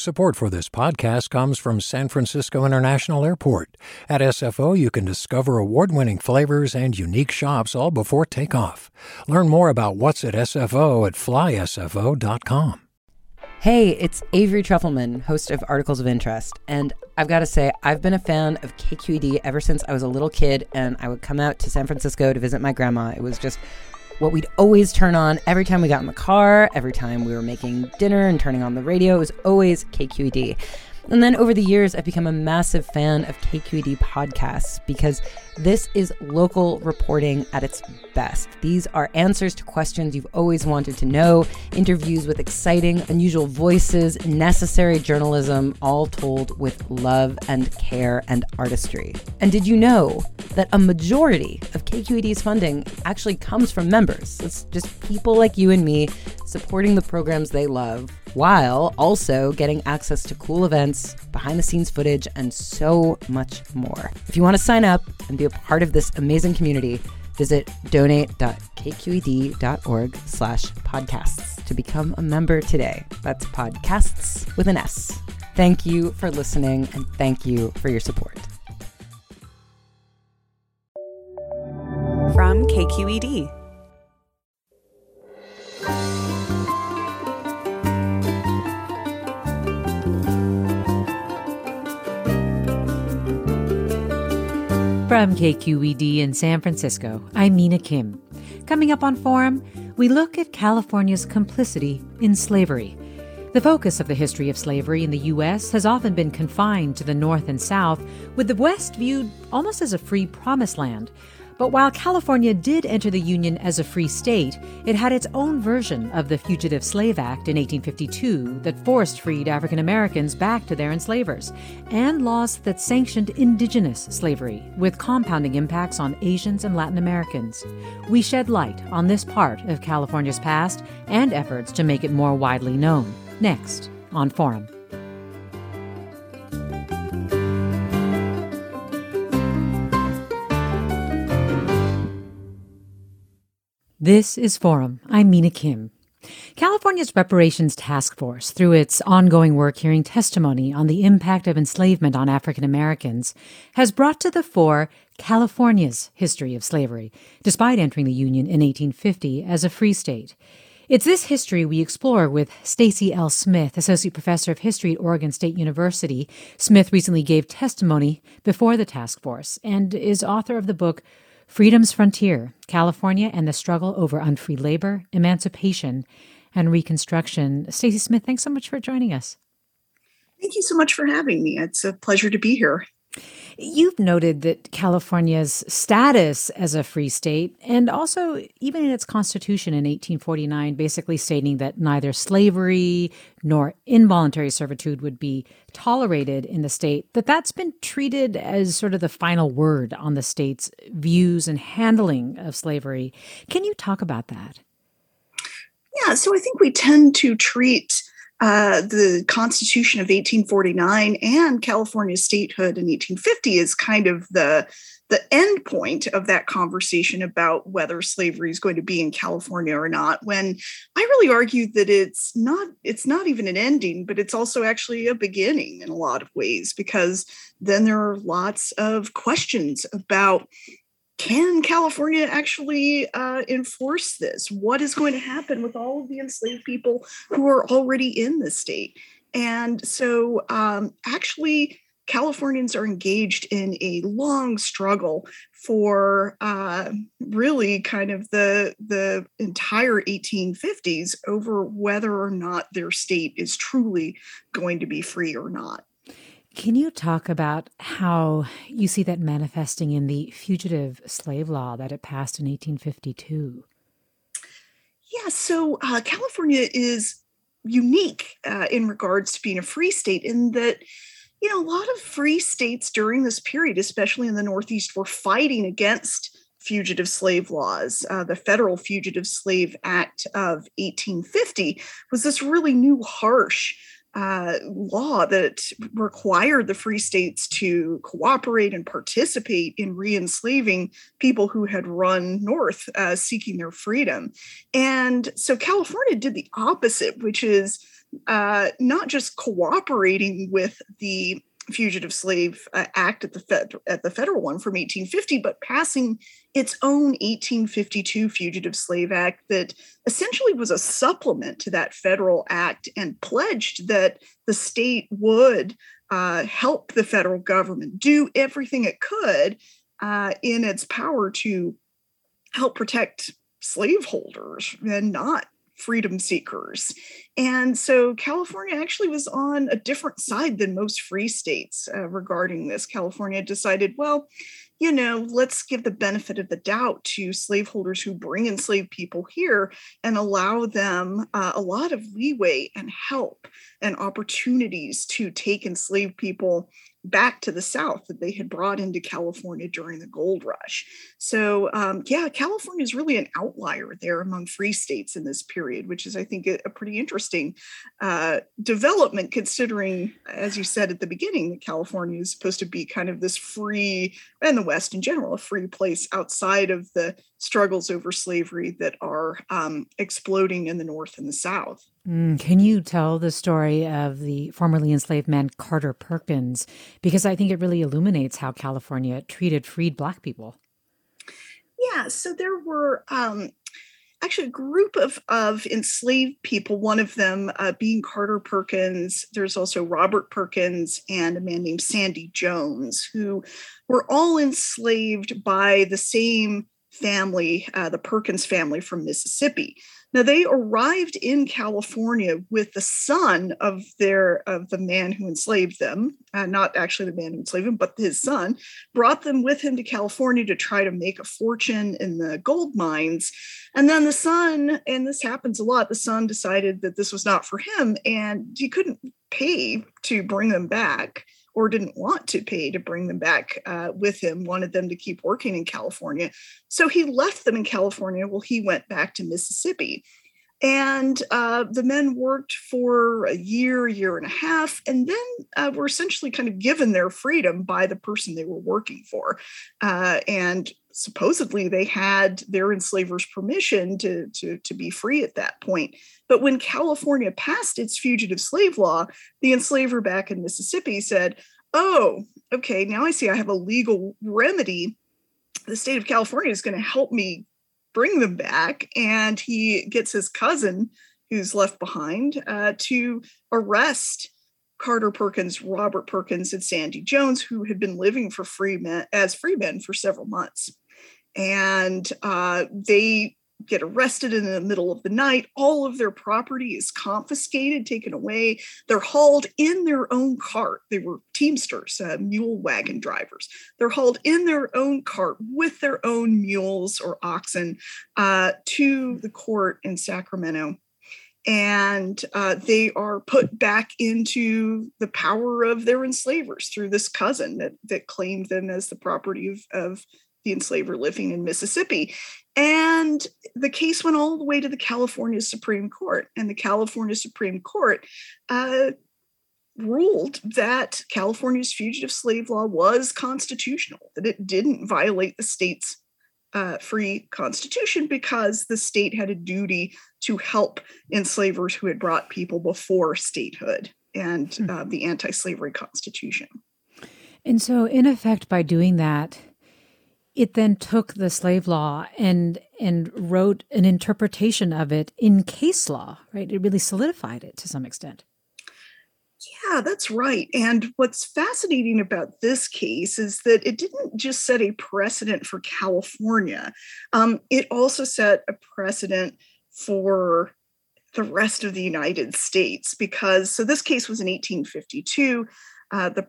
Support for this podcast comes from San Francisco International Airport. At SFO, you can discover award-winning flavors and unique shops all before takeoff. Learn more about what's at SFO at flysfo.com. Hey, it's Avery Trufelman, host of Articles of Interest, and I've got to say, I've been a fan of KQED ever since I was a little kid, and I would come out to San Francisco to visit my grandma. It was just what we'd always turn on every time we got in the car, every time we were making dinner and turning on the radio. It was always KQED. And then over the years, I've become a massive fan of KQED podcasts because this is local reporting at its best. These are answers to questions you've always wanted to know, interviews with exciting, unusual voices, necessary journalism, all told with love and care and artistry. And did you know that a majority of KQED's funding actually comes from members? It's just people like you and me supporting the programs they love, while also getting access to cool events, behind-the-scenes footage, and so much more. If you want to sign up and be a part of this amazing community, visit donate.kqed.org/podcasts to become a member today. That's podcasts with an S. Thank you for listening, and thank you for your support. From KQED. From KQED in San Francisco, I'm Mina Kim. Coming up on Forum, we look at California's complicity in slavery. The focus of the history of slavery in the U.S. has often been confined to the North and South, with the West viewed almost as a free promised land. But while California did enter the Union as a free state, it had its own version of the Fugitive Slave Act in 1852 that forced freed African Americans back to their enslavers, and laws that sanctioned indigenous slavery, with compounding impacts on Asians and Latin Americans. We shed light on this part of California's past and efforts to make it more widely known. Next on Forum. This is Forum. I'm Mina Kim. California's Reparations Task Force, through its ongoing work hearing testimony on the impact of enslavement on African Americans, has brought to the fore California's history of slavery, despite entering the Union in 1850 as a free state. It's this history we explore with Stacy L. Smith, Associate Professor of History at Oregon State University. Smith recently gave testimony before the task force and is author of the book Freedom's Frontier, California and the Struggle Over Unfree Labor, Emancipation, and Reconstruction. Stacy Smith, thanks so much for joining us. Thank you so much for having me. It's a pleasure to be here. You've noted that California's status as a free state, and also even in its constitution in 1849, basically stating that neither slavery nor involuntary servitude would be tolerated in the state, that's been treated as sort of the final word on the state's views and handling of slavery. Can you talk about that? Yeah, so I think we tend to treat the Constitution of 1849 and California statehood in 1850 is kind of the end point of that conversation about whether slavery is going to be in California or not, when I really argue that it's not even an ending, but it's also actually a beginning in a lot of ways, because then there are lots of questions about, can California actually enforce this? What is going to happen with all of the enslaved people who are already in the state? And so actually, Californians are engaged in a long struggle for really kind of the entire 1850s over whether or not their state is truly going to be free or not. Can you talk about how you see that manifesting in the fugitive slave law that it passed in 1852? Yeah, so California is unique in regards to being a free state in that, a lot of free states during this period, especially in the Northeast, were fighting against fugitive slave laws. The Federal Fugitive Slave Act of 1850 was this really new, harsh law that required the free states to cooperate and participate in re-enslaving people who had run north seeking their freedom. And so California did the opposite, which is not just cooperating with the Fugitive Slave Act at the federal one from 1850, but passing its own 1852 Fugitive Slave Act that essentially was a supplement to that federal act and pledged that the state would help the federal government do everything it could in its power to help protect slaveholders and not freedom seekers. And so California actually was on a different side than most free states regarding this. California decided, well, let's give the benefit of the doubt to slaveholders who bring enslaved people here and allow them a lot of leeway and help and opportunities to take enslaved people back to the South that they had brought into California during the gold rush. So California is really an outlier there among free states in this period, which is, I think, a pretty interesting development, considering, as you said at the beginning, that California is supposed to be kind of this free, and the West in general, a free place outside of the struggles over slavery that are exploding in the North and the South. Can you tell the story of the formerly enslaved man Carter Perkins? Because I think it really illuminates how California treated freed Black people. Yeah, so there were actually a group of enslaved people, one of them being Carter Perkins. There's also Robert Perkins and a man named Sandy Jones, who were all enslaved by the same family, the Perkins family from Mississippi. Now, they arrived in California with the son of the man who enslaved them, not actually the man who enslaved him, but his son, brought them with him to California to try to make a fortune in the gold mines. And then the son, and this happens a lot, the son decided that this was not for him, and he couldn't pay to bring them back, or didn't want to pay to bring them back with him, wanted them to keep working in California. So he left them in California while he went back to Mississippi. And the men worked for a year and a half, and then were essentially kind of given their freedom by the person they were working for. And supposedly they had their enslavers' permission to be free at that point. But when California passed its fugitive slave law, the enslaver back in Mississippi said, oh, okay, now I see I have a legal remedy. The state of California is going to help me bring them back. And he gets his cousin, who's left behind, to arrest Carter Perkins, Robert Perkins, and Sandy Jones, who had been living for free men for several months. And they get arrested in the middle of the night. All of their property is confiscated, taken away. They're hauled in their own cart. They were teamsters, mule wagon drivers. They're hauled in their own cart with their own mules or oxen to the court in Sacramento. And they are put back into the power of their enslavers through this cousin that claimed them as the property of the enslaver living in Mississippi. And the case went all the way to the California Supreme Court. And the California Supreme Court ruled that California's fugitive slave law was constitutional, that it didn't violate the state's free constitution, because the state had a duty to help enslavers who had brought people before statehood and the anti-slavery constitution. And so, in effect, by doing that, it then took the slave law and wrote an interpretation of it in case law, right? It really solidified it to some extent. Yeah, that's right. And what's fascinating about this case is that it didn't just set a precedent for California. It also set a precedent for the rest of the United States, because this case was in 1852. The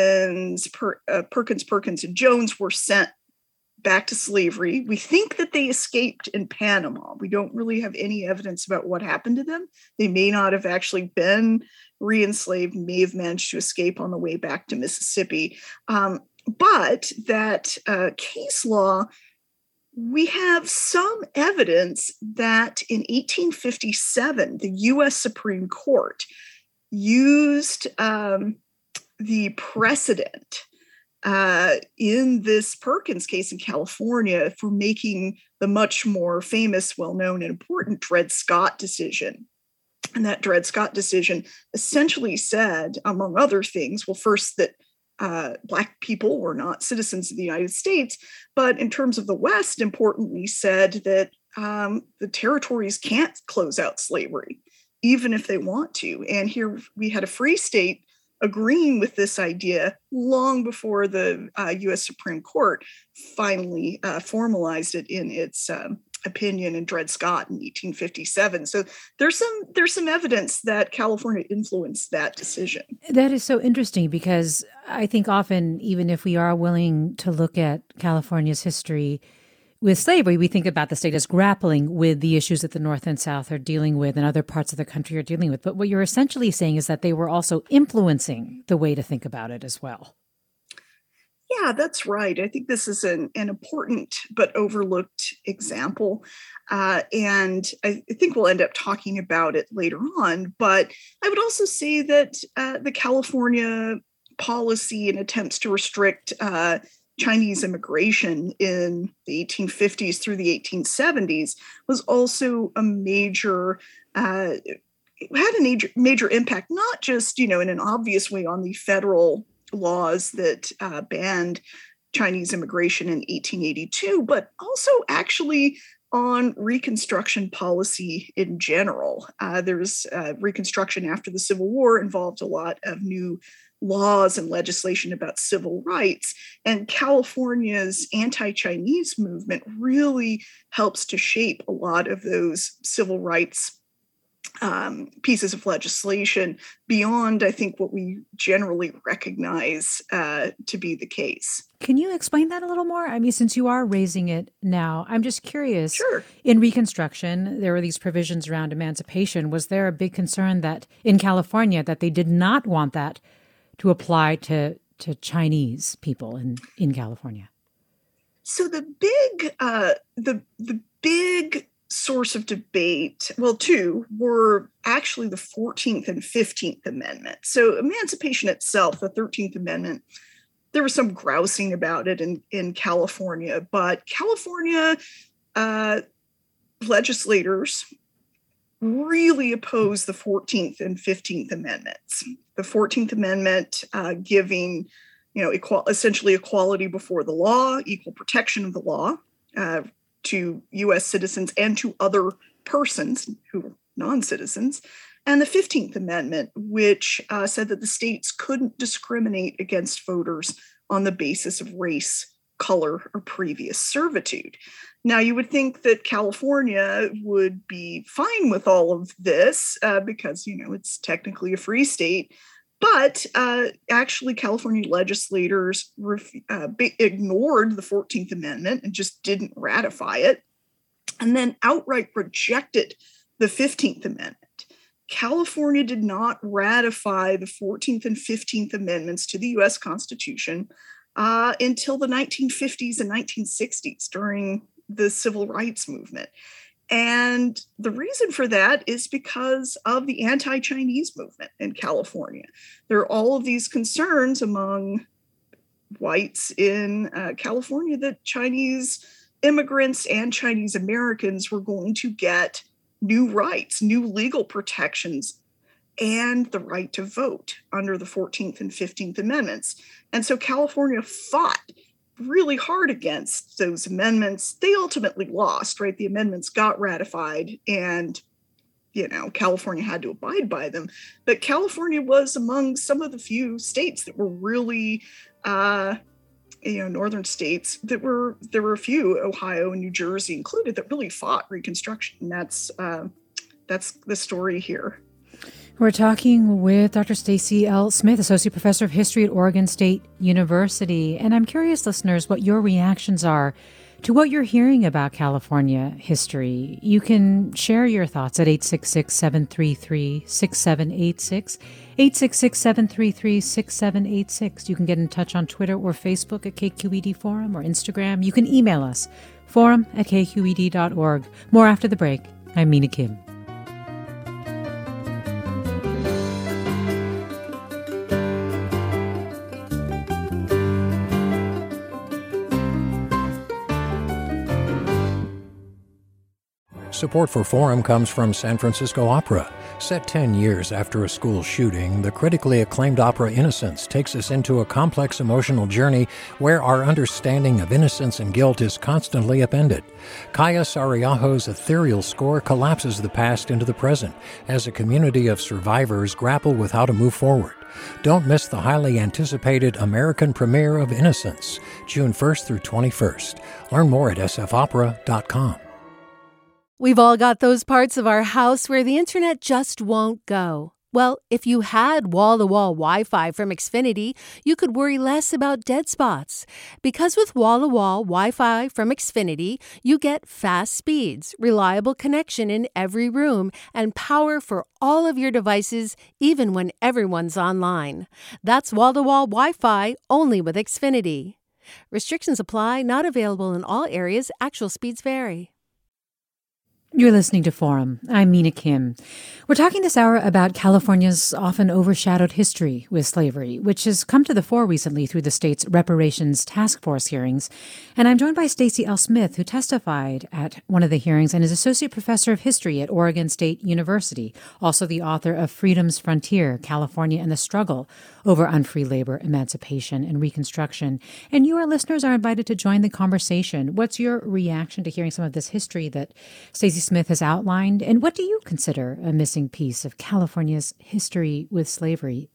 Perkins, and Jones were sent back to slavery. We think that they escaped in Panama. We don't really have any evidence about what happened to them. They may not have actually been re-enslaved, may have managed to escape on the way back to Mississippi. But that case law, we have some evidence that in 1857, the U.S. Supreme Court used the precedent in this Perkins case in California for making the much more famous, well-known, and important Dred Scott decision. And that Dred Scott decision essentially said, among other things, well, first that Black people were not citizens of the United States, but in terms of the West, importantly said that the territories can't close out slavery, even if they want to. And here we had a free state agreeing with this idea long before the U.S. Supreme Court finally formalized it in its opinion in Dred Scott in 1857. So there's some evidence that California influenced that decision. That is so interesting, because I think often, even if we are willing to look at California's history with slavery, we think about the state as grappling with the issues that the North and South are dealing with and other parts of the country are dealing with. But what you're essentially saying is that they were also influencing the way to think about it as well. Yeah, that's right. I think this is an important but overlooked example. And I think we'll end up talking about it later on. But I would also say that the California policy and attempts to restrict Chinese immigration in the 1850s through the 1870s was also a major had a major impact, not just, in an obvious way on the federal laws that banned Chinese immigration in 1882, but also actually on Reconstruction policy in general. There's Reconstruction after the Civil War involved a lot of new laws and legislation about civil rights, and California's anti-Chinese movement really helps to shape a lot of those civil rights pieces of legislation beyond, I think, what we generally recognize to be the case. Can you explain that a little more? I mean, since you are raising it now, I'm just curious. Sure. In Reconstruction, there were these provisions around emancipation. Was there a big concern that in California that they did not want that to apply to Chinese people in California? So the big source of debate, well, two, were actually the 14th and 15th Amendment. So emancipation itself, the 13th Amendment, there was some grousing about it in California, but California legislators really opposed the 14th and 15th Amendments. The 14th Amendment giving, essentially equality before the law, equal protection of the law, to U.S. citizens and to other persons who were non-citizens, and the 15th Amendment, which said that the states couldn't discriminate against voters on the basis of race, color, or previous servitude. Now, you would think that California would be fine with all of this because, it's technically a free state. But actually, California legislators ignored the 14th Amendment and just didn't ratify it, and then outright rejected the 15th Amendment. California did not ratify the 14th and 15th Amendments to the U.S. Constitution until the 1950s and 1960s during the Civil Rights Movement. And the reason for that is because of the anti-Chinese movement in California. There are all of these concerns among whites in California that Chinese immigrants and Chinese Americans were going to get new rights, new legal protections, and the right to vote under the 14th and 15th Amendments. And so California fought really hard against those amendments. They ultimately lost, right? The amendments got ratified and, California had to abide by them. But California was among some of the few states that were really, northern states there were a few, Ohio and New Jersey included, that really fought Reconstruction. And that's the story here. We're talking with Dr. Stacy L. Smith, Associate Professor of History at Oregon State University. And I'm curious, listeners, what your reactions are to what you're hearing about California history. You can share your thoughts at 866-733-6786, 866-733-6786. You can get in touch on Twitter or Facebook at KQED Forum or Instagram. You can email us, forum@kqed.org. More after the break. I'm Mina Kim. Support for Forum comes from San Francisco Opera. Set 10 years after a school shooting, the critically acclaimed opera Innocence takes us into a complex emotional journey where our understanding of innocence and guilt is constantly upended. Kaya Sariaho's ethereal score collapses the past into the present as a community of survivors grapple with how to move forward. Don't miss the highly anticipated American premiere of Innocence, June 1st through 21st. Learn more at sfopera.com. We've all got those parts of our house where the internet just won't go. Well, if you had wall-to-wall Wi-Fi from Xfinity, you could worry less about dead spots. Because with wall-to-wall Wi-Fi from Xfinity, you get fast speeds, reliable connection in every room, and power for all of your devices, even when everyone's online. That's wall-to-wall Wi-Fi only with Xfinity. Restrictions apply, not available in all areas. Actual speeds vary. You're listening to Forum. I'm Mina Kim. We're talking this hour about California's often overshadowed history with slavery, which has come to the fore recently through the state's reparations task force hearings. And I'm joined by Stacey L. Smith, who testified at one of the hearings and is associate professor of history at Oregon State University, also the author of Freedom's Frontier, California and the Struggle over Unfree Labor, Emancipation, and Reconstruction. And you, our listeners, are invited to join the conversation. What's your reaction to hearing some of this history that Stacey Smith has outlined? And what do you consider a missing piece of California's history with slavery?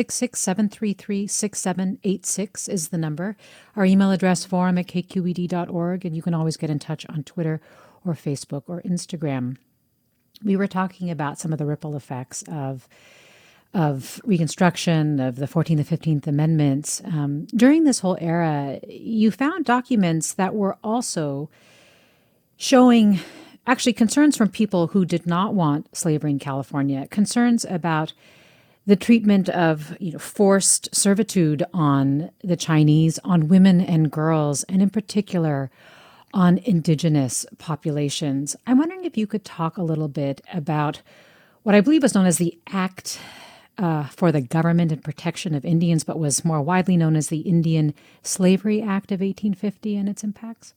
866-733-6786 is the number. Our email address, forum@kqed.org, and you can always get in touch on Twitter or Facebook or Instagram. We were talking about some of the ripple effects of Reconstruction, of the 14th and 15th Amendments. During this whole era, you found documents that were also showing actually concerns from people who did not want slavery in California, concerns about the treatment of forced servitude on the Chinese, on women and girls, and in particular on indigenous populations. I'm wondering if you could talk a little bit about what I believe was known as the Act for the Government and Protection of Indians, but was more widely known as the Indian Slavery Act of 1850 and its impacts.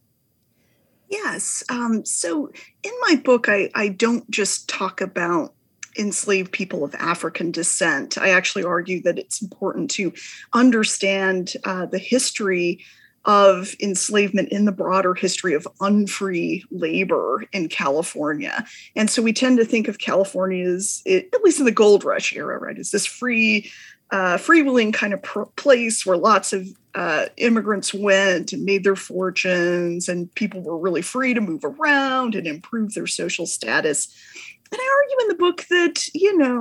Yes. So in my book, I don't just talk about enslaved people of African descent. I actually argue that it's important to understand the history of enslavement in the broader history of unfree labor in California. And so we tend to think of California as, at least in the gold rush era, right, as this freewheeling kind of place where lots of immigrants went and made their fortunes, and people were really free to move around and improve their social status. And I argue in the book that,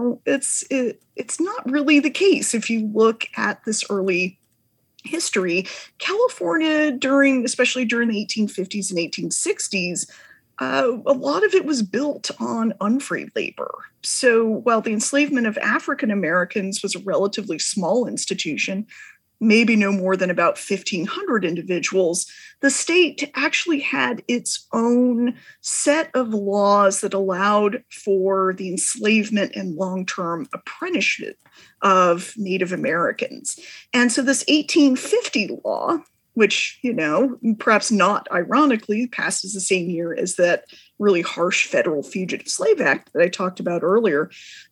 it's not really the case. If you look at this early history, California, especially during the 1850s and 1860s, a lot of it was built on unfree labor. So while the enslavement of African Americans was a relatively small institution, maybe no more than about 1,500 individuals, the state actually had its own set of laws that allowed for the enslavement and long-term apprenticeship of Native Americans. And so this 1850 law, which, perhaps not ironically, passes the same year as that really harsh federal Fugitive Slave Act that I talked about earlier,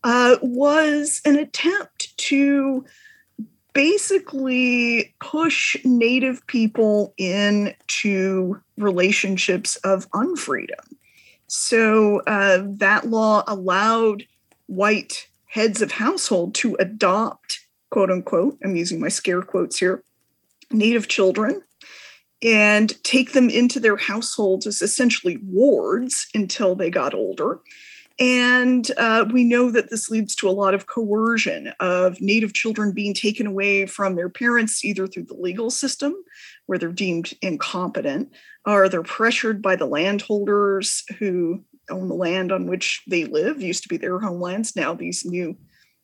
was an attempt to basically push Native people into relationships of unfreedom. So that law allowed white heads of household to adopt, quote unquote, I'm using my scare quotes here, Native children, and take them into their households as essentially wards until they got older. And we know that this leads to a lot of coercion of Native children being taken away from their parents, either through the legal system, where they're deemed incompetent, or they're pressured by the landholders who own the land on which they live. Used to be their homelands. Now these new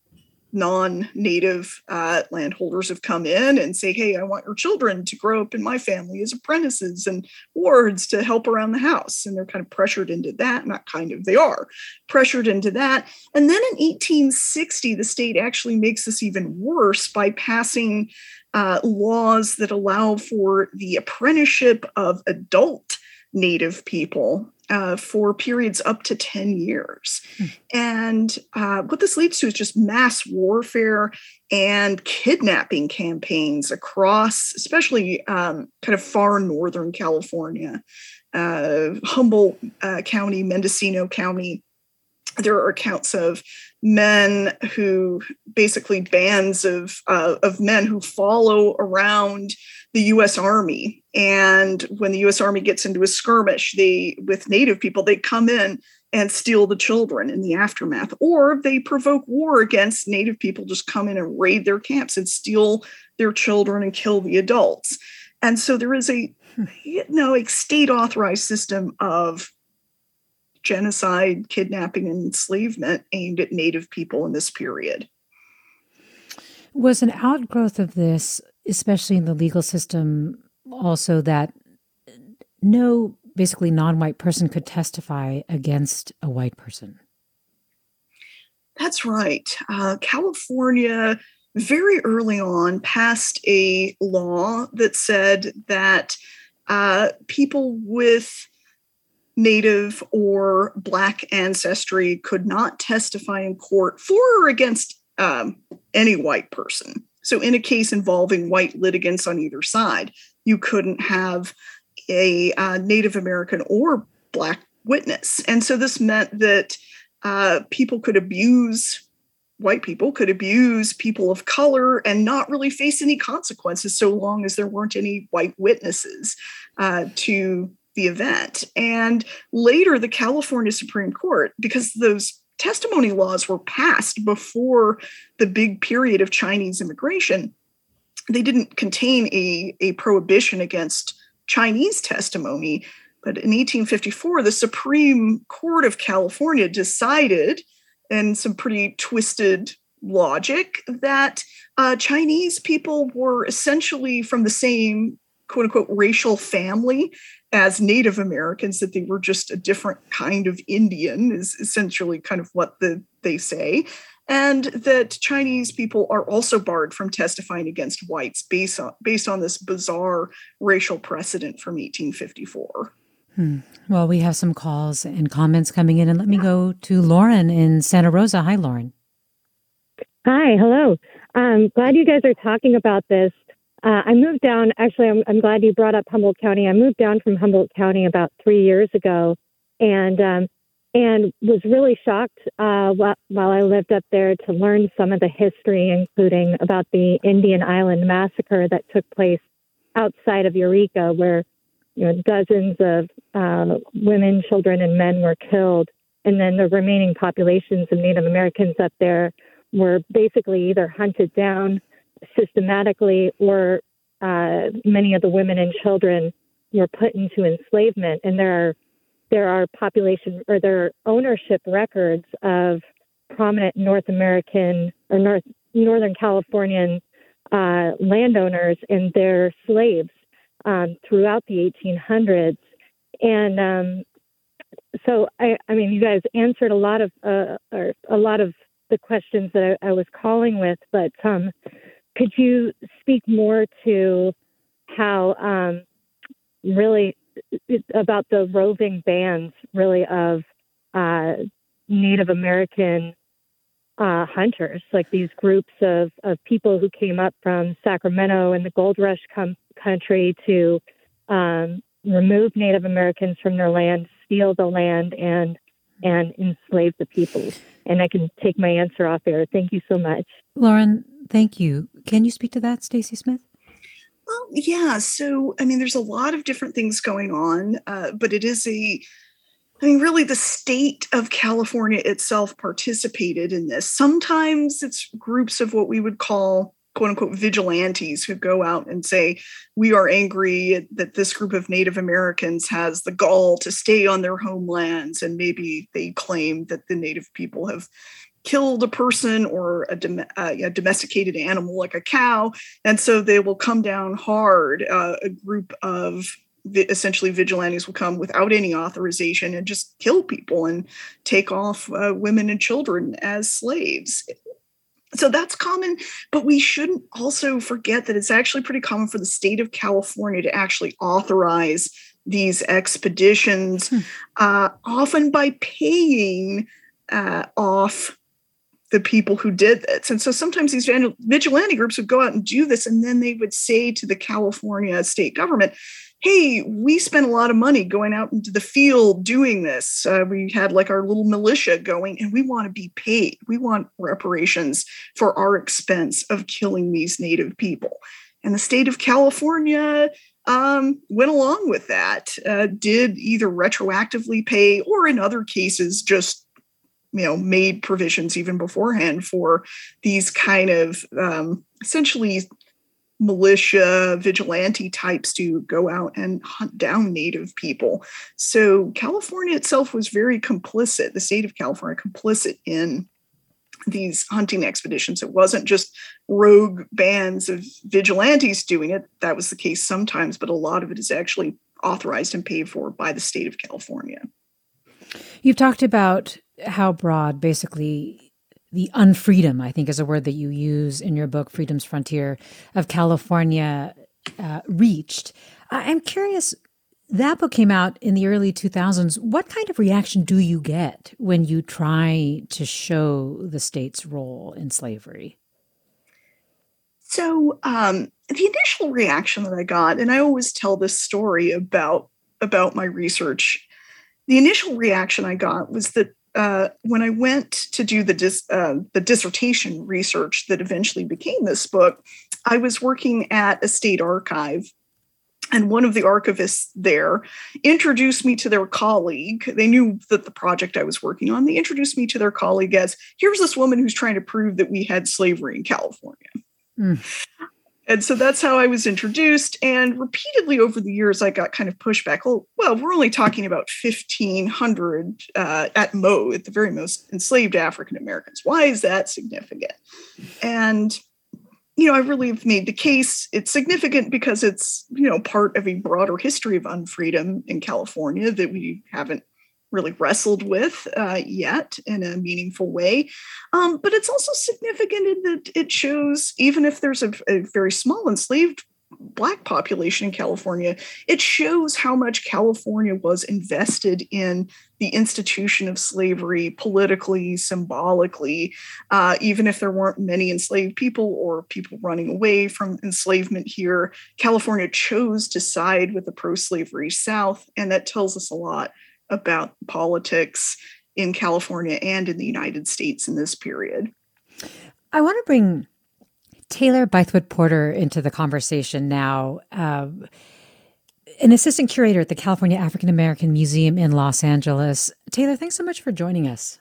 non-Native landholders have come in and say, hey, I want your children to grow up in my family as apprentices and wards to help around the house. And they're kind of pressured into that. They are pressured into that. And then in 1860, the state actually makes this even worse by passing laws that allow for the apprenticeship of adult Native people for periods up to 10 years. And what this leads to is just mass warfare and kidnapping campaigns across, especially kind of far northern California, Humboldt County, Mendocino County. There are accounts of men who basically bands of men who follow around the U.S. Army. And when the U.S. Army gets into a skirmish with Native people, they come in and steal the children in the aftermath, or they provoke war against Native people, just come in and raid their camps and steal their children and kill the adults. And so there is a state authorized system of genocide, kidnapping, and enslavement aimed at Native people in this period. Was an outgrowth of this, especially in the legal system, also that no basically non-white person could testify against a white person? That's right. California very early on passed a law that said that people with Native or Black ancestry could not testify in court for or against any white person. So in a case involving white litigants on either side, you couldn't have a Native American or Black witness. And so this meant that white people could abuse people of color and not really face any consequences so long as there weren't any white witnesses to the event. And later, the California Supreme Court, because those testimony laws were passed before the big period of Chinese immigration, they didn't contain a prohibition against Chinese testimony. But in 1854, the Supreme Court of California decided, in some pretty twisted logic, that Chinese people were essentially from the same quote unquote racial family as Native Americans, that they were just a different kind of Indian, is essentially kind of what they say. And that Chinese people are also barred from testifying against whites based on this bizarre racial precedent from 1854. Well, we have some calls and comments coming in, and let me go to Lauren in Santa Rosa. Hi, Lauren. Hi, hello. Glad you guys are talking about this. I moved down, actually, I'm glad you brought up Humboldt County. I moved down from Humboldt County about 3 years ago and was really shocked while I lived up there to learn some of the history, including about the Indian Island massacre that took place outside of Eureka, where dozens of women, children, and men were killed. And then the remaining populations of Native Americans up there were basically either hunted down systematically, or many of the women and children were put into enslavement. And there are population, or there are ownership records of prominent North American or Northern Californian landowners and their slaves throughout the 1800s. And so I mean, you guys answered a lot of the questions that I was calling with, but could you speak more to how really about the roving bands really of Native American hunters, like these groups of people who came up from Sacramento and the Gold Rush country to remove Native Americans from their land, steal the land, and enslave the people? And I can take my answer off air. Thank you so much. Lauren, thank you. Can you speak to that, Stacey Smith? Well, yeah. So, I mean, there's a lot of different things going on, but it is really the state of California itself participated in this. Sometimes it's groups of what we would call, quote unquote, vigilantes who go out and say, we are angry that this group of Native Americans has the gall to stay on their homelands. And maybe they claim that the Native people have killed a person or a domesticated animal like a cow. And so they will come down hard. A group of essentially vigilantes will come without any authorization and just kill people and take off women and children as slaves. So that's common, but we shouldn't also forget that it's actually pretty common for the state of California to actually authorize these expeditions, often by paying off the people who did this. And so sometimes these vigilante groups would go out and do this, and then they would say to the California state government, hey, we spent a lot of money going out into the field doing this. We had like our little militia going, and we want to be paid. We want reparations for our expense of killing these Native people. And the state of California went along with that, did either retroactively pay or in other cases just made provisions even beforehand for these kind of essentially militia vigilante types to go out and hunt down Native people. So California itself was very complicit, the state of California complicit in these hunting expeditions. It wasn't just rogue bands of vigilantes doing it. That was the case sometimes, but a lot of it is actually authorized and paid for by the state of California. You've talked about how broad, basically, the unfreedom, I think is a word that you use in your book, Freedom's Frontier, of California reached. I'm curious, that book came out in the early 2000s. What kind of reaction do you get when you try to show the state's role in slavery? So the initial reaction that I got, and I always tell this story about my research, the initial reaction I got was that when I went to do the dissertation research that eventually became this book, I was working at a state archive, and one of the archivists there introduced me to their colleague. They knew that the project I was working on, they introduced me to their colleague as, here's this woman who's trying to prove that we had slavery in California. And so that's how I was introduced. And repeatedly over the years, I got kind of pushback. Oh, well, we're only talking about 1,500 at the very most enslaved African Americans. Why is that significant? And, I really have made the case it's significant because it's, part of a broader history of unfreedom in California that we haven't really wrestled with yet in a meaningful way. But it's also significant in that it shows, even if there's a very small enslaved Black population in California, it shows how much California was invested in the institution of slavery politically, symbolically, even if there weren't many enslaved people or people running away from enslavement here. California chose to side with the pro-slavery South, and that tells us a lot about politics in California and in the United States in this period. I want to bring Taylor Bythewood Porter into the conversation now, an assistant curator at the California African American Museum in Los Angeles. Taylor, thanks so much for joining us.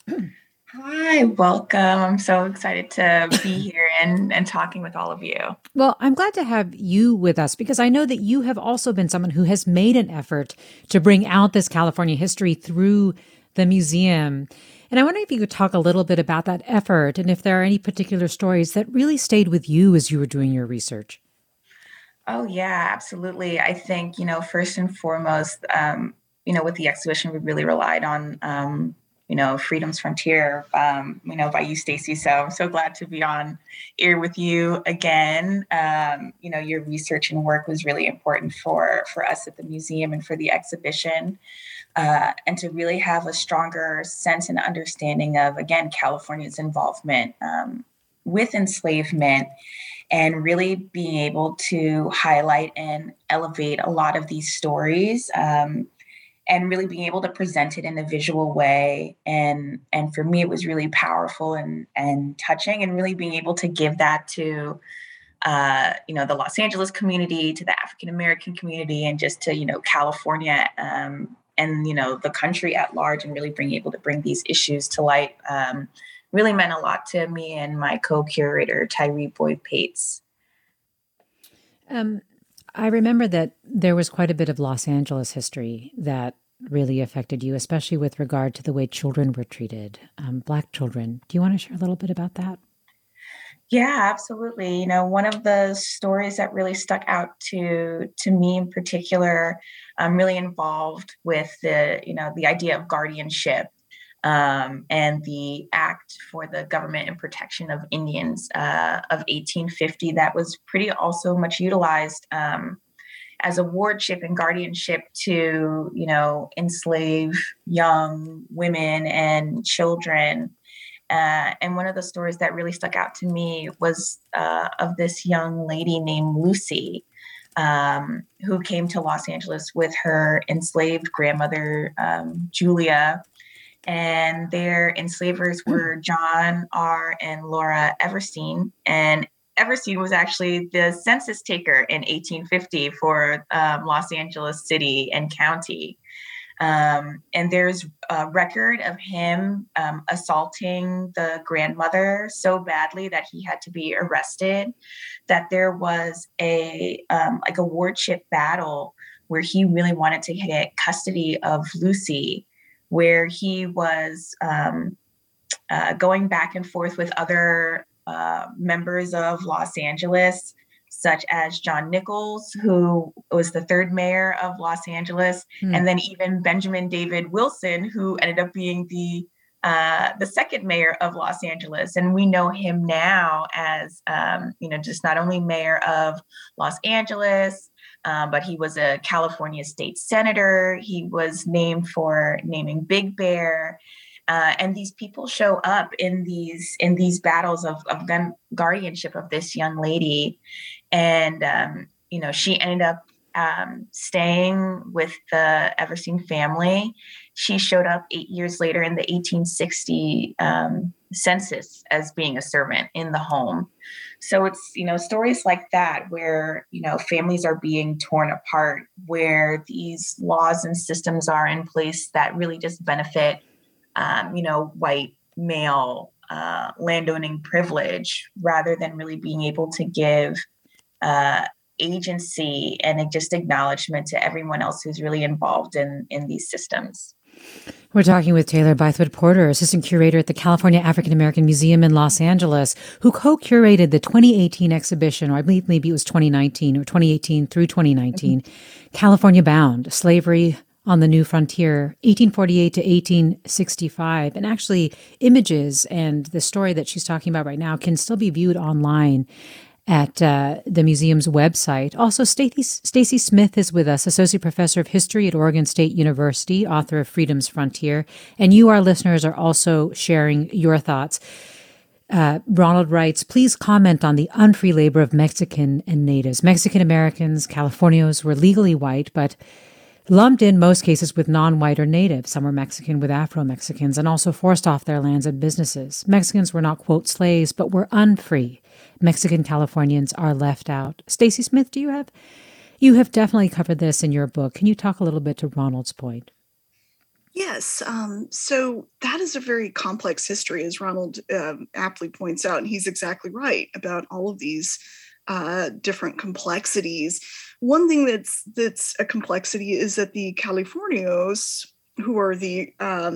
Hi, welcome. I'm so excited to be here and talking with all of you. Well, I'm glad to have you with us because I know that you have also been someone who has made an effort to bring out this California history through the museum. And I wonder if you could talk a little bit about that effort and if there are any particular stories that really stayed with you as you were doing your research. Oh, yeah, absolutely. I think, first and foremost, with the exhibition, we really relied on, Freedom's Frontier, by you, Stacey. So I'm so glad to be on air with you again. Your research and work was really important for us at the museum and for the exhibition. And to really have a stronger sense and understanding of, again, California's involvement with enslavement and really being able to highlight and elevate a lot of these stories and really being able to present it in a visual way. And for me, it was really powerful and touching, and really being able to give that to the Los Angeles community, to the African American community, and just to, California and the country at large, and really being able to bring these issues to light really meant a lot to me and my co-curator, Tyree Boyd Pates. I remember that there was quite a bit of Los Angeles history that really affected you, especially with regard to the way children were treated, Black children. Do you want to share a little bit about that? Yeah, absolutely. One of the stories that really stuck out to me in particular, really involved with the idea of guardianship and the Act for the Government and Protection of Indians of 1850 that was pretty also much utilized as a wardship and guardianship to, enslave young women and children. And one of the stories that really stuck out to me was of this young lady named Lucy, who came to Los Angeles with her enslaved grandmother, Julia. And their enslavers were John R. and Laura Everstein. And Everstein was actually the census taker in 1850 for Los Angeles City and County. And there's a record of him assaulting the grandmother so badly that he had to be arrested, that there was a wardship battle where he really wanted to get custody of Lucy, where he was going back and forth with other members of Los Angeles, such as John Nichols, who was the third mayor of Los Angeles, and then even Benjamin David Wilson, who ended up being the second mayor of Los Angeles. And we know him now as, just not only mayor of Los Angeles, but he was a California state senator. He was named for naming Big Bear. And these people show up in these battles of gun guardianship of this young lady. And, she ended up staying with the Everstein family. She showed up 8 years later in the 1860 census as being a servant in the home. So it's, stories like that where, families are being torn apart, where these laws and systems are in place that really just benefit, white male landowning privilege, rather than really being able to give agency and just acknowledgement to everyone else who's really involved in these systems. We're talking with Taylor Bythewood Porter, assistant curator at the California African American Museum in Los Angeles, who co-curated the 2018 exhibition, or I believe maybe it was 2019 or 2018 through 2019, California Bound, Slavery on the New Frontier, 1848 to 1865. And actually, images and the story that she's talking about right now can still be viewed online at the museum's website. Also, Stacy Smith is with us, Associate Professor of History at Oregon State University, author of Freedom's Frontier. And you, our listeners, are also sharing your thoughts. Ronald writes, please comment on the unfree labor of Mexican and natives. Mexican Americans, Californios, were legally white, but lumped in most cases with non-white or native. Some were Mexican with Afro-Mexicans and also forced off their lands and businesses. Mexicans were not, quote, slaves, but were unfree. Mexican Californians are left out. Stacy Smith, you have definitely covered this in your book. Can you talk a little bit to Ronald's point? Yes. So that is a very complex history, as Ronald aptly points out, and he's exactly right about all of these different complexities. One thing that's a complexity is that the Californios, who are the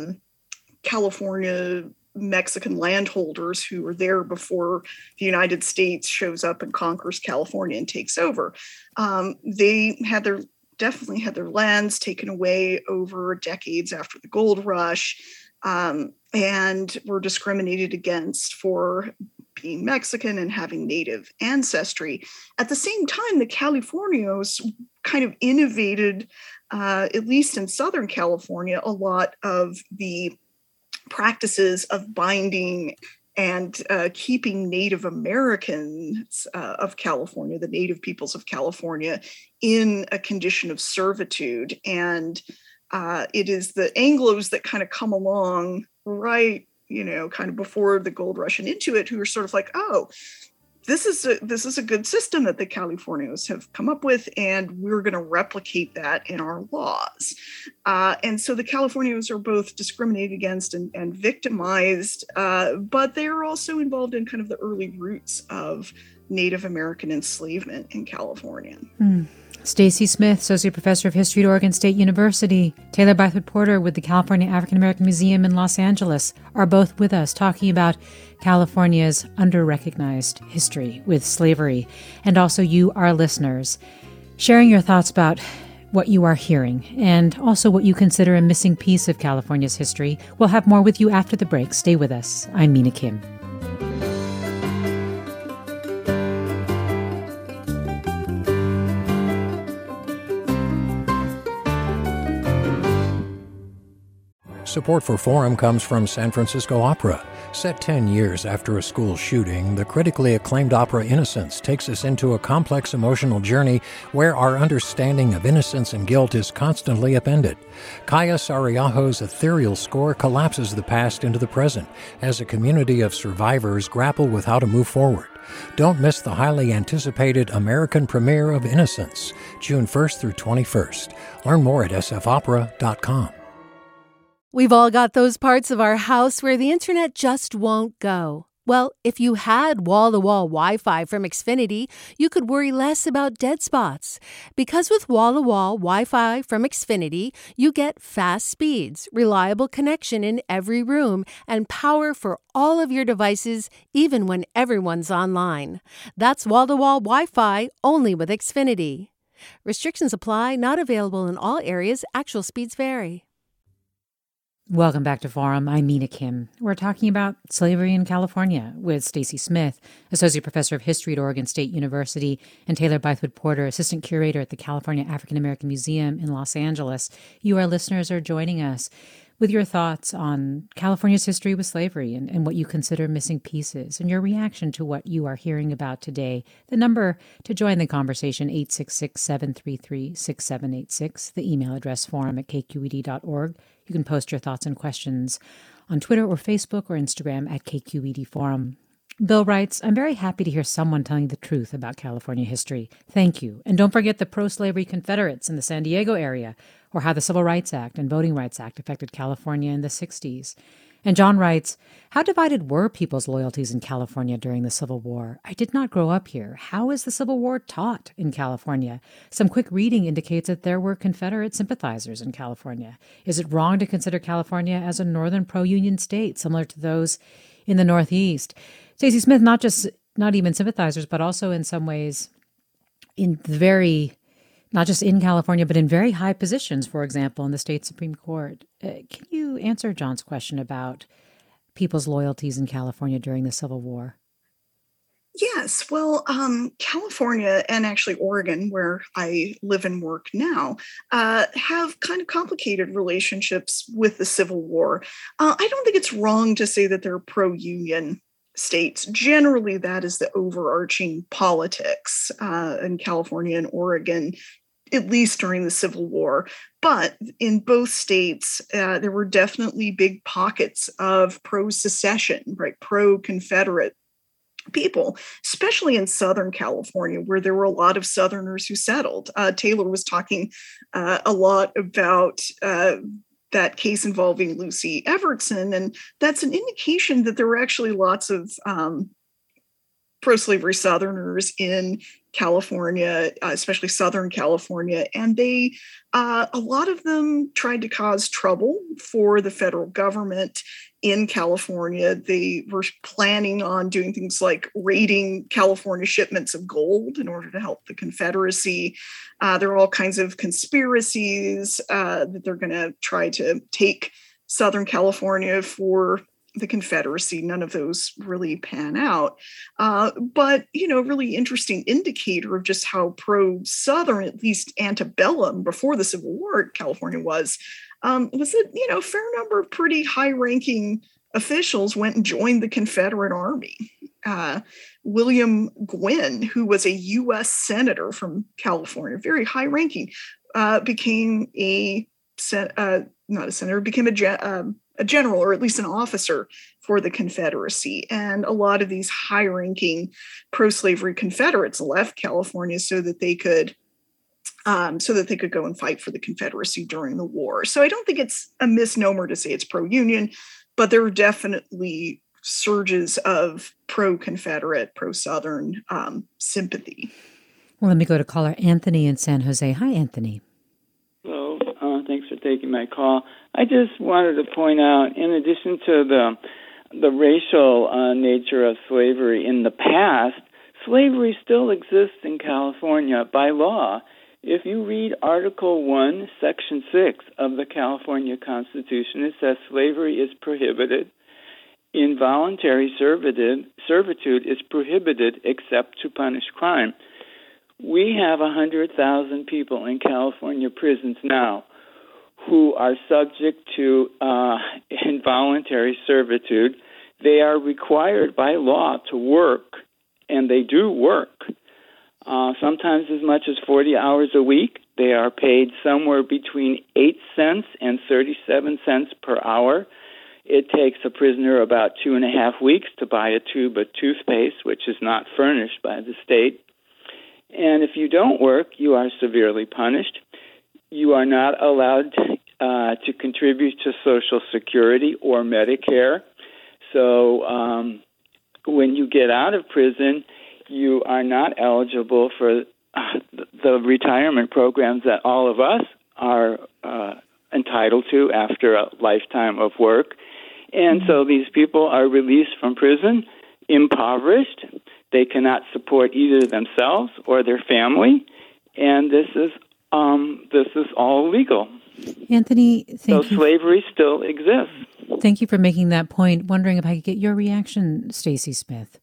California Mexican landholders who were there before the United States shows up and conquers California and takes over, they definitely had their lands taken away over decades after the gold rush, and were discriminated against for being Mexican and having native ancestry. At the same time, the Californios kind of innovated, at least in Southern California, a lot of the practices of binding and keeping Native Americans of California, the native peoples of California, in a condition of servitude. And it is the Anglos that kind of come along right, kind of before the gold rush and into it, who are sort of like, oh, this is a good system that the Californios have come up with, and we're going to replicate that in our laws. And so the Californios are both discriminated against and victimized, but they're also involved in kind of the early roots of Native American enslavement in California. Stacy Smith, Associate Professor of History at Oregon State University, Taylor Bythewood Porter with the California African American Museum in Los Angeles are both with us talking about California's under-recognized history with slavery, and also you, our listeners, sharing your thoughts about what you are hearing and also what you consider a missing piece of California's history. We'll have more with you after the break. Stay with us. I'm Mina Kim. Support for Forum comes from San Francisco Opera. Set 10 years after a school shooting, the critically acclaimed opera Innocence takes us into a complex emotional journey where our understanding of innocence and guilt is constantly upended. Kaya Sariaho's ethereal score collapses the past into the present as a community of survivors grapple with how to move forward. Don't miss the highly anticipated American premiere of Innocence, June 1st through 21st. Learn more at sfopera.com. We've all got those parts of our house where the internet just won't go. Well, if you had wall-to-wall Wi-Fi from Xfinity, you could worry less about dead spots. Because with wall-to-wall Wi-Fi from Xfinity, you get fast speeds, reliable connection in every room, and power for all of your devices, even when everyone's online. That's wall-to-wall Wi-Fi only with Xfinity. Restrictions apply, not available in all areas. Actual speeds vary. Welcome back to Forum. I'm Mina Kim. We're talking about slavery in California with Stacy Smith, Associate Professor of History at Oregon State University, and Taylor Bythewood Porter, Assistant Curator at the California African American Museum in Los Angeles. You, our listeners, are joining us with your thoughts on California's history with slavery and what you consider missing pieces and your reaction to what you are hearing about today. The number to join the conversation, 866-733-6786. The email address, forum@kqed.org. You can post your thoughts and questions on Twitter or Facebook or Instagram at KQED Forum. Bill writes, I'm very happy to hear someone telling the truth about California history. Thank you. And don't forget the pro-slavery Confederates in the San Diego area, or how the Civil Rights Act and Voting Rights Act affected California in the 60s. And John writes, how divided were people's loyalties in California during the Civil War? I did not grow up here. How is the Civil War taught in California? Some quick reading indicates that there were Confederate sympathizers in California. Is it wrong to consider California as a northern pro-union state, similar to those in the Northeast? Stacy Smith, not even sympathizers, but also in some ways not just in California, but in very high positions, for example, in the state Supreme Court. Can you answer John's question about people's loyalties in California during the Civil War? Yes. Well, California and actually Oregon, where I live and work now, have kind of complicated relationships with the Civil War. I don't think it's wrong to say that they're pro-union states. Generally, that is the overarching politics in California and Oregon, at least during the Civil War. But in both states, there were definitely big pockets of pro-secession, right, pro-Confederate people, especially in Southern California, where there were a lot of Southerners who settled. Taylor was talking a lot about that case involving Lucy Evertson, and that's an indication that there were actually lots of pro-slavery Southerners in California, especially Southern California, and they, a lot of them tried to cause trouble for the federal government in California. They were planning on doing things like raiding California shipments of gold in order to help the Confederacy. There are all kinds of conspiracies that they're going to try to take Southern California for the Confederacy. None of those really pan out. But, really interesting indicator of just how pro-Southern, at least antebellum, before the Civil War, California was that, a fair number of pretty high-ranking officials went and joined the Confederate Army. William Gwynn, who was a U.S. senator from California, very high-ranking, became not a senator, became a general, or at least an officer for the Confederacy. And a lot of these high-ranking pro-slavery Confederates left California so that they could go and fight for the Confederacy during the war. So I don't think it's a misnomer to say it's pro-union, but there are definitely surges of pro-Confederate, pro-Southern sympathy. Well, let me go to caller Anthony in San Jose. Hi, Anthony. Hello. Thanks for taking my call. I just wanted to point out, in addition to the racial nature of slavery in the past, slavery still exists in California by law. If you read Article 1, Section 6 of the California Constitution, it says slavery is prohibited. Involuntary servitude is prohibited except to punish crime. We have 100,000 people in California prisons now who are subject to involuntary servitude, they are required by law to work, and they do work, sometimes as much as 40 hours a week. They are paid somewhere between 8 cents and 37 cents per hour. It takes a prisoner about 2.5 weeks to buy a tube of toothpaste, which is not furnished by the state. And if you don't work, you are severely punished. You are not allowed to contribute to Social Security or Medicare. So when you get out of prison, you are not eligible for the retirement programs that all of us are entitled to after a lifetime of work. And so these people are released from prison, impoverished. They cannot support either themselves or their family, and this is all illegal. Anthony, so slavery still exists. Thank you for making that point. Wondering if I could get your reaction, Stacy Smith.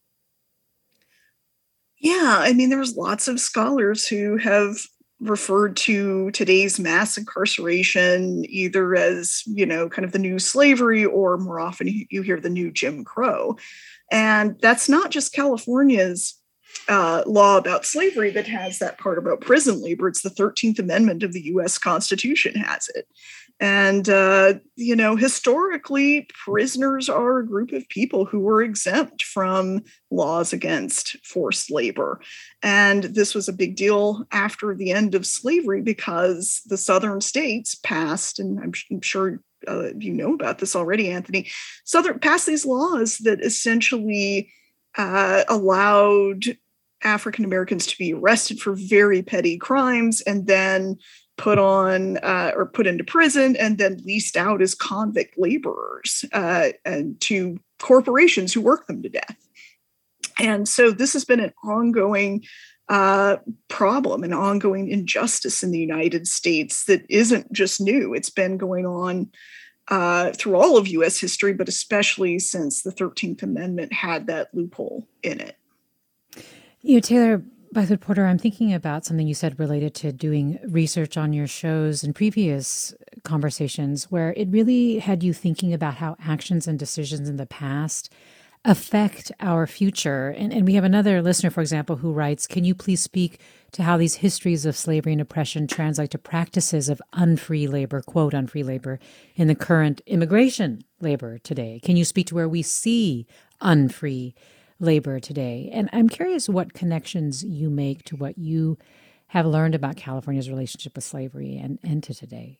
Yeah, I mean, there's lots of scholars who have referred to today's mass incarceration either as, kind of the new slavery, or more often you hear the new Jim Crow. And that's not just California's law about slavery that has that part about prison labor. It's the 13th Amendment of the U.S. Constitution has it. And, historically, prisoners are a group of people who were exempt from laws against forced labor. And this was a big deal after the end of slavery because the southern states passed, and I'm sure you know about this already, Anthony, passed these laws that essentially allowed African Americans to be arrested for very petty crimes and then put into prison and then leased out as convict laborers and to corporations who work them to death. And so this has been an ongoing problem, an ongoing injustice in the United States that isn't just new. It's been going on through all of U.S. history, but especially since the 13th Amendment had that loophole in it. Taylor Bythewood Porter, I'm thinking about something you said related to doing research on your shows and previous conversations where it really had you thinking about how actions and decisions in the past affect our future. And we have another listener, for example, who writes, can you please speak to how these histories of slavery and oppression translate to practices of unfree labor, quote, unfree labor, in the current immigration labor today? Can you speak to where we see unfree labor today? And I'm curious what connections you make to what you have learned about California's relationship with slavery and to today.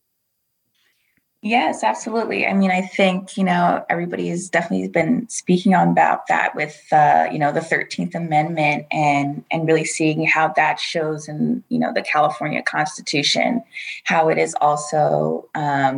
Yes, absolutely. I mean, I think, everybody's definitely been speaking on about that with, the 13th Amendment and really seeing how that shows in, the California Constitution, how it is also,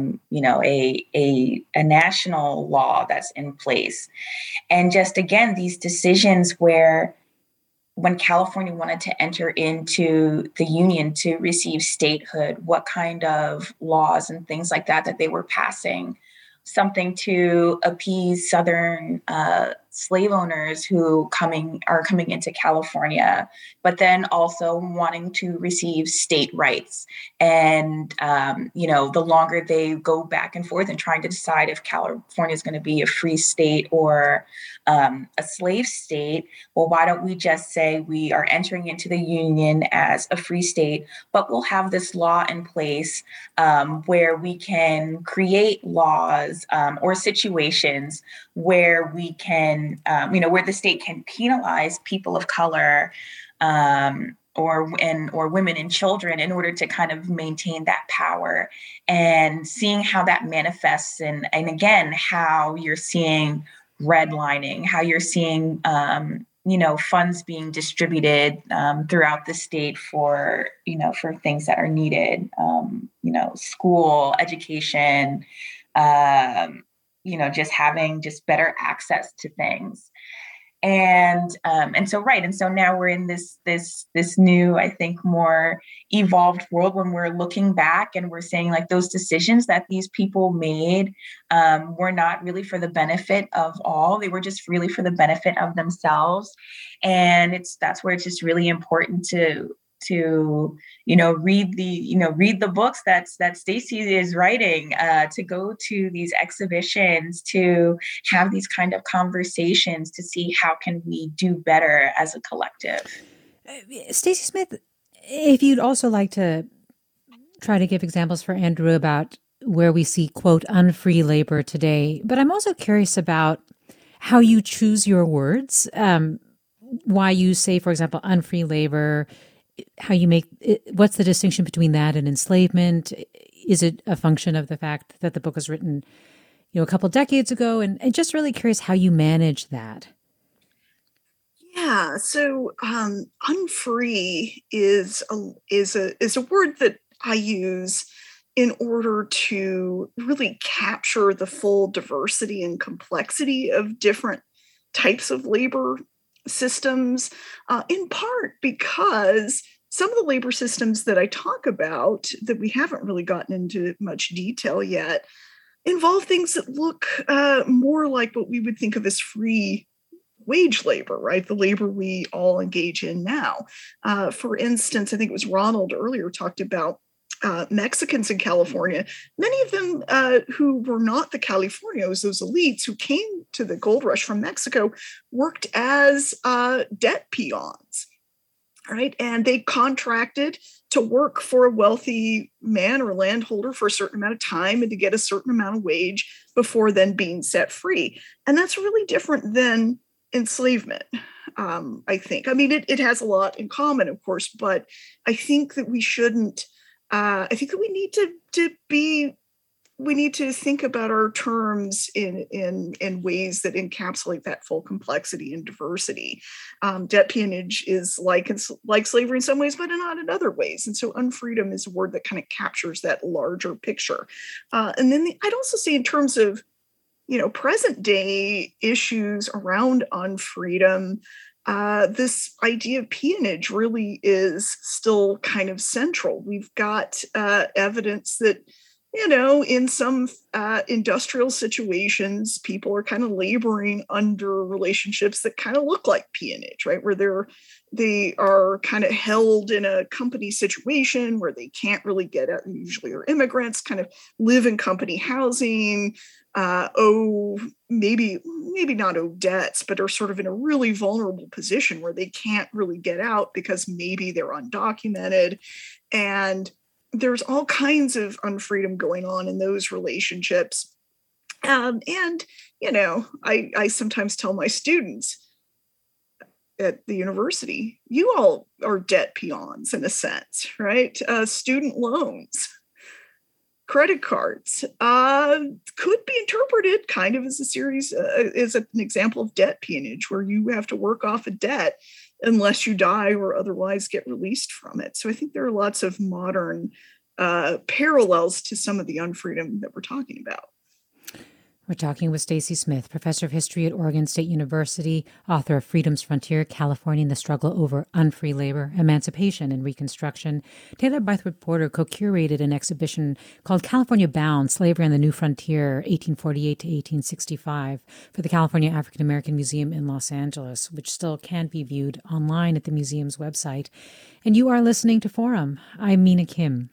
a national law that's in place. And just, again, these decisions where when California wanted to enter into the union to receive statehood, what kind of laws and things like that they were passing, something to appease Southern slave owners who are coming into California, but then also wanting to receive state rights. And, the longer they go back and forth and trying to decide if California is going to be a free state or a slave state, well, why don't we just say we are entering into the union as a free state, but we'll have this law in place where we can create laws or situations where we can, where the state can penalize people of color or women and children in order to kind of maintain that power, and seeing how that manifests and again, how you're seeing redlining, how you're seeing, funds being distributed throughout the state for things that are needed, school, education, just having just better access to things. And so now we're in this new, I think, more evolved world when we're looking back and we're saying like those decisions that these people made were not really for the benefit of all. They were just really for the benefit of themselves. And that's where it's just really important to to read the books that Stacey is writing, to go to these exhibitions, to have these kind of conversations, to see how can we do better as a collective. Stacey Smith, if you'd also like to try to give examples for Andrew about where we see, quote, unfree labor today, but I'm also curious about how you choose your words, why you say, for example, unfree labor, how you make it, what's the distinction between that and enslavement? Is it a function of the fact that the book was written, a couple decades ago? And just really curious how you manage that. Yeah, so unfree is a word that I use in order to really capture the full diversity and complexity of different types of labor systems, in part because some of the labor systems that I talk about that we haven't really gotten into much detail yet involve things that look more like what we would think of as free wage labor, right? The labor we all engage in now. For instance, I think it was Ronald earlier talked about Mexicans in California, many of them who were not the Californios, those elites who came to the gold rush from Mexico, worked as debt peons, right? And they contracted to work for a wealthy man or landholder for a certain amount of time and to get a certain amount of wage before then being set free. And that's really different than enslavement, I think. I mean, it has a lot in common, of course, but I think that we shouldn't. I think that we need to think about our terms in ways that encapsulate that full complexity and diversity. Debt peonage is like slavery in some ways, but not in other ways. And so unfreedom is a word that kind of captures that larger picture. And then I'd also say in terms of, present day issues around unfreedom, this idea of peonage really is still kind of central. We've got evidence that, in some industrial situations, people are kind of laboring under relationships that kind of look like peonage, right? Where they are kind of held in a company situation where they can't really get out. Usually are immigrants, kind of live in company housing, maybe not owe debts, but are sort of in a really vulnerable position where they can't really get out because maybe they're undocumented. And there's all kinds of unfreedom going on in those relationships. And, I sometimes tell my students at the university, you all are debt peons in a sense, right? Student loans, credit cards could be interpreted kind of as a series, as an example of debt peonage, where you have to work off a debt unless you die or otherwise get released from it. So I think there are lots of modern parallels to some of the unfreedom that we're talking about. We're talking with Stacey Smith, professor of history at Oregon State University, author of Freedom's Frontier, California and the Struggle Over Unfree Labor, Emancipation and Reconstruction. Taylor Bythewood Porter co-curated an exhibition called California Bound, Slavery on the New Frontier, 1848 to 1865, for the California African American Museum in Los Angeles, which still can be viewed online at the museum's website. And you are listening to Forum. I'm Mina Kim.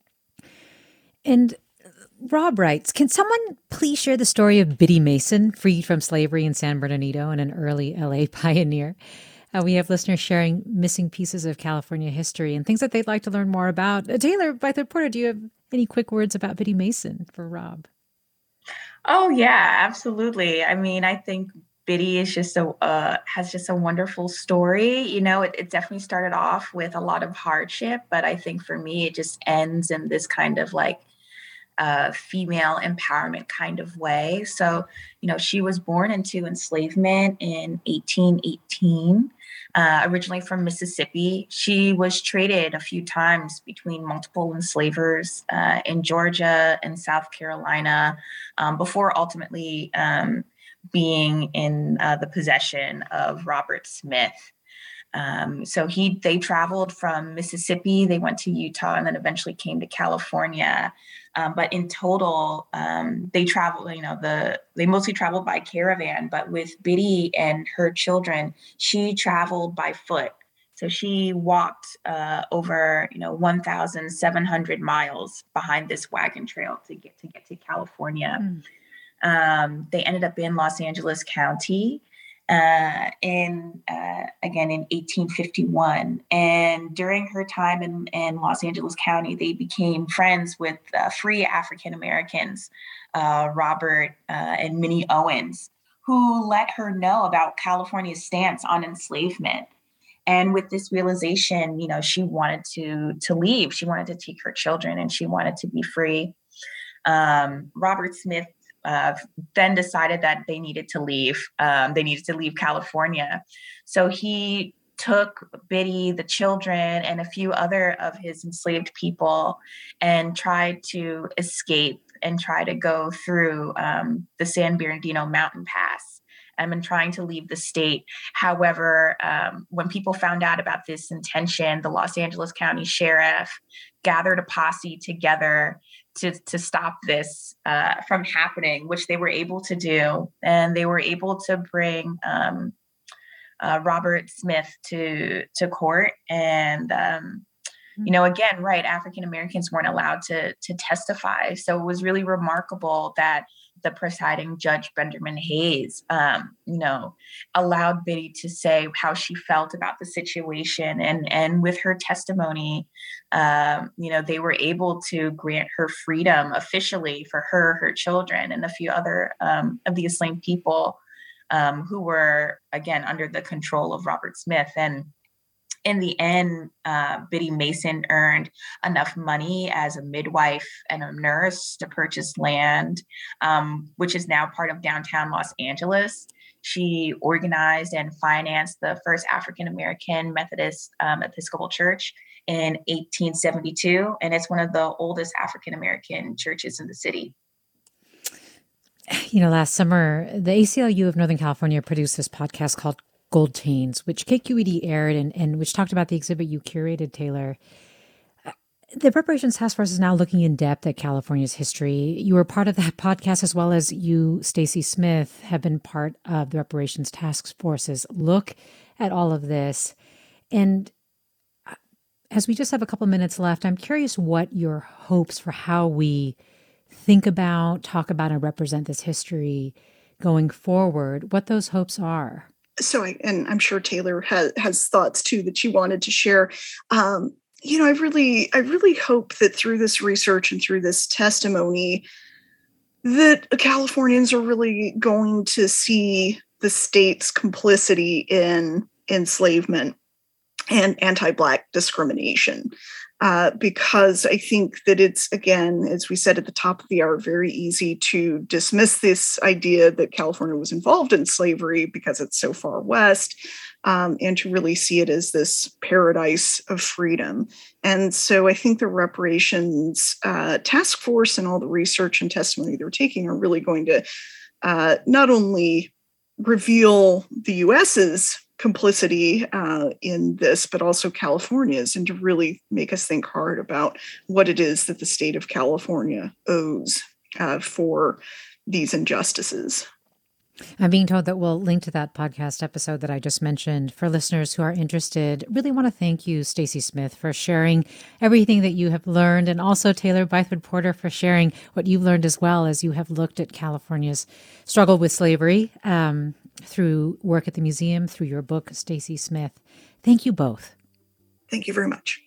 And Rob writes, can someone please share the story of Biddy Mason, freed from slavery in San Bernardino and an early LA pioneer? We have listeners sharing missing pieces of California history and things that they'd like to learn more about. Taylor Bythewood Porter, do you have any quick words about Biddy Mason for Rob? Oh, yeah, absolutely. I mean, I think Biddy is has just a wonderful story. It definitely started off with a lot of hardship, but I think for me, it just ends in this kind of like female empowerment kind of way. So, she was born into enslavement in 1818, originally from Mississippi. She was traded a few times between multiple enslavers in Georgia and South Carolina before ultimately being in the possession of Robert Smith. So they traveled from Mississippi, they went to Utah, and then eventually came to California. But in total, they traveled, they mostly traveled by caravan, but with Biddy and her children, she traveled by foot So she walked over 1,700 miles behind this wagon trail to get to California. They ended up in Los Angeles County in 1851. And during her time in Los Angeles County, they became friends with free African Americans, Robert and Minnie Owens, who let her know about California's stance on enslavement. And with this realization, she wanted to leave. She wanted to take her children and she wanted to be free. Robert Smith then decided that they needed to leave. They needed to leave California. So he took Biddy, the children, and a few other of his enslaved people and tried to escape and try to go through the San Bernardino Mountain Pass. And trying to leave the state. However, when people found out about this intention, the Los Angeles County Sheriff gathered a posse together to stop this from happening, which they were able to do. And they were able to bring Robert Smith to court. And, again, right, African Americans weren't allowed to testify. So it was really remarkable that the presiding judge, Benjamin Hayes, allowed Biddy to say how she felt about the situation. And with her testimony, they were able to grant her freedom officially for her children, and a few other of the enslaved people who were, again, under the control of Robert Smith. And in the end, Biddy Mason earned enough money as a midwife and a nurse to purchase land, which is now part of downtown Los Angeles. She organized and financed the first African-American Methodist Episcopal Church in 1872, and it's one of the oldest African-American churches in the city. Last summer, the ACLU of Northern California produced this podcast called Gold Chains, which KQED aired and which talked about the exhibit you curated, Taylor. The Reparations Task Force is now looking in depth at California's history. You were part of that podcast, as well as you, Stacy Smith, have been part of the Reparations Task Force's look at all of this. And as we just have a couple minutes left, I'm curious what your hopes for how we think about, talk about, and represent this history going forward, what those hopes are. So, and I'm sure Taylor has thoughts too that she wanted to share. I really hope that through this research and through this testimony, that Californians are really going to see the state's complicity in enslavement and anti-Black discrimination. Because I think that it's, again, as we said at the top of the hour, very easy to dismiss this idea that California was involved in slavery because it's so far west, and to really see it as this paradise of freedom. And so I think the Reparations Task Force and all the research and testimony they're taking are really going to not only reveal the U.S.'s complicity in this, but also California's, and to really make us think hard about what it is that the state of California owes for these injustices. I'm being told that we'll link to that podcast episode that I just mentioned. For listeners who are interested, really want to thank you, Stacy Smith, for sharing everything that you have learned, and also Taylor Bythewood Porter for sharing what you've learned as well as you have looked at California's struggle with slavery through work at the museum, through your book, Stacy Smith. Thank you both. Thank you very much.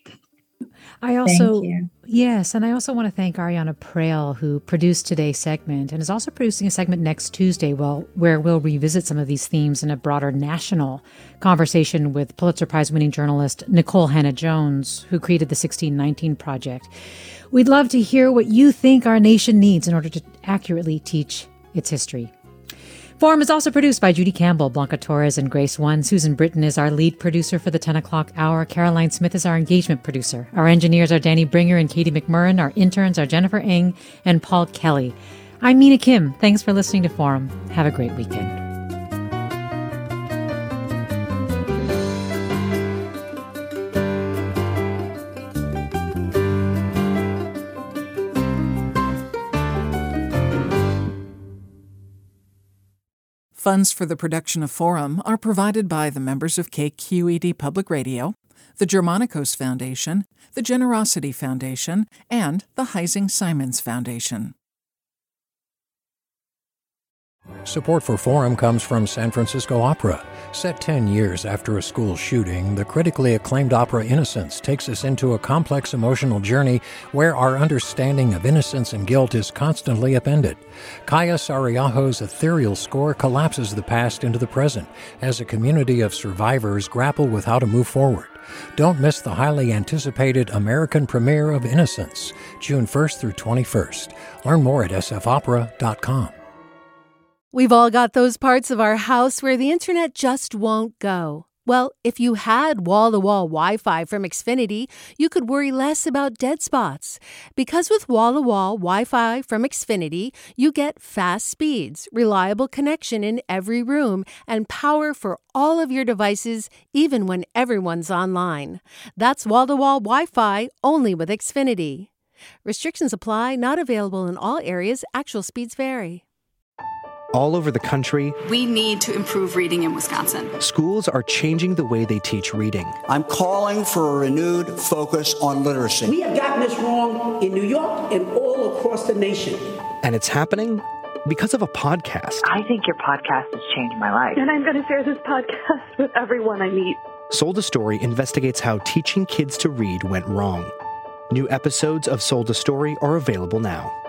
I also want to thank Ariana Prale, who produced today's segment and is also producing a segment next Tuesday where we'll revisit some of these themes in a broader national conversation with Pulitzer Prize-winning journalist Nicole Hannah-Jones, who created the 1619 Project. We'd love to hear what you think our nation needs in order to accurately teach its history. Forum is also produced by Judy Campbell, Blanca Torres, and Grace One. Susan Britton is our lead producer for the 10 o'clock hour. Caroline Smith is our engagement producer. Our engineers are Danny Bringer and Katie McMurrin. Our interns are Jennifer Ng and Paul Kelly. I'm Mina Kim. Thanks for listening to Forum. Have a great weekend. Funds for the production of Forum are provided by the members of KQED Public Radio, the Germanicos Foundation, the Generosity Foundation, and the Heising Simons Foundation. Support for Forum comes from San Francisco Opera. Set 10 years after a school shooting, the critically acclaimed opera Innocence takes us into a complex emotional journey where our understanding of innocence and guilt is constantly upended. Kaya Sariaho's ethereal score collapses the past into the present as a community of survivors grapple with how to move forward. Don't miss the highly anticipated American premiere of Innocence, June 1st through 21st. Learn more at sfopera.com. We've all got those parts of our house where the internet just won't go. Well, if you had wall-to-wall Wi-Fi from Xfinity, you could worry less about dead spots. Because with wall-to-wall Wi-Fi from Xfinity, you get fast speeds, reliable connection in every room, and power for all of your devices, even when everyone's online. That's wall-to-wall Wi-Fi only with Xfinity. Restrictions apply, not available in all areas. Actual speeds vary. All over the country, we need to improve reading in Wisconsin. Schools are changing the way they teach reading. I'm calling for a renewed focus on literacy. We have gotten this wrong in New York and all across the nation. And it's happening because of a podcast. I think your podcast has changed my life. And I'm going to share this podcast with everyone I meet. Sold a Story investigates how teaching kids to read went wrong. New episodes of Sold a Story are available now.